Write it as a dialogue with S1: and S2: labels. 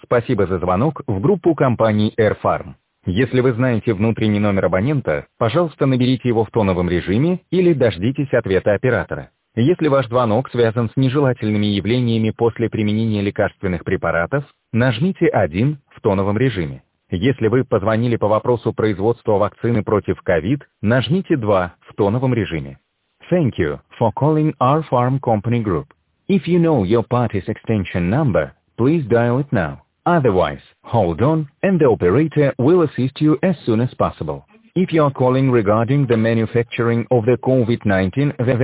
S1: Спасибо за звонок в группу компании AirFarm. Если вы знаете внутренний номер абонента, пожалуйста, наберите его в тоновом режиме или дождитесь ответа оператора. Если ваш звонок связан с нежелательными явлениями после применения лекарственных препаратов, нажмите 1 в тоновом режиме. Если вы позвонили по вопросу производства вакцины против COVID, нажмите 2 в тоновом режиме. Thank you for calling our farm company group. If you know your party's extension number, please dial it now. Otherwise, hold on, and the operator will assist you as soon as possible. If you are calling regarding the manufacturing of the COVID-19